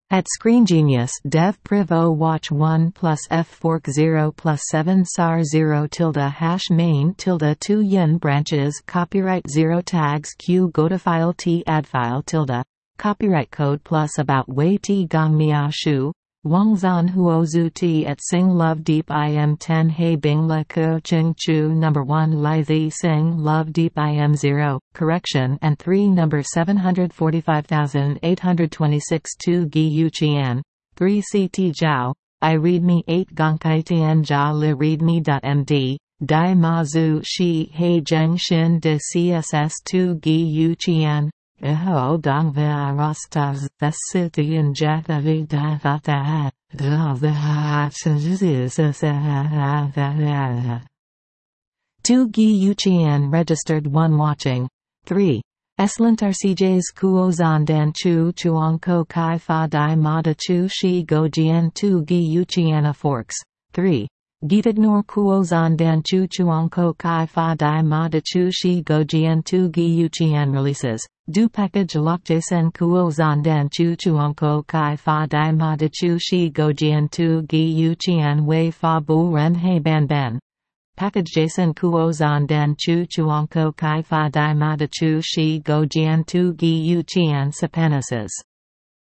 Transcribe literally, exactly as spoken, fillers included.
At Screen Genius Dev Priv O Watch one plus F Fork zero plus seven S A R zero tilde hash main tilde two yin branches copyright zero tags Q go to file T add file tilde copyright code plus about Wei T Gong Mia Shu Wang Zan Huo Zhu T at Sing Love Deep I M ten He Bing Le Ko Ching Chu number one Lai Zi Sing Love Deep I M zero, correction and three number seven hundred forty-five thousand eight hundred twenty-six two Gi Yu Qian, three C T Zhao, I readme eight Gongkai Tian Jia Le readme.md, Dai Ma Zhu Shi He Zheng Xin De C S S two Gi Yu Qian. Eho dong via rostas the city in Jatavi Davata two Gi Yu Qian registered one watching. three. Eslant R C J's Kuo Zan Dan Chu Chuang Ko Kai Fa Dai Ma Da Chu Shi Go Jian two Gi Yu Qiana Forks. three. Gitignor Kuo Zan Dan Chu Chuang Ko Kai Fa Dai Ma Da Chu Shi Go Jian two Gi Yu Qian releases. Du package Lok Jason Kuo Zan Dan Chu Chuang Ko Kai Fa Dai Ma Da Chu Shi Go Jian two Gi Yu Qian Wei Fa Bu Ren He Ban Ban. Package Jason Kuo Zan Dan Chu Chuang Ko Kai Fa Dai Ma Da Chu Shi Go Jian two Gi Yu Qian Sapanases.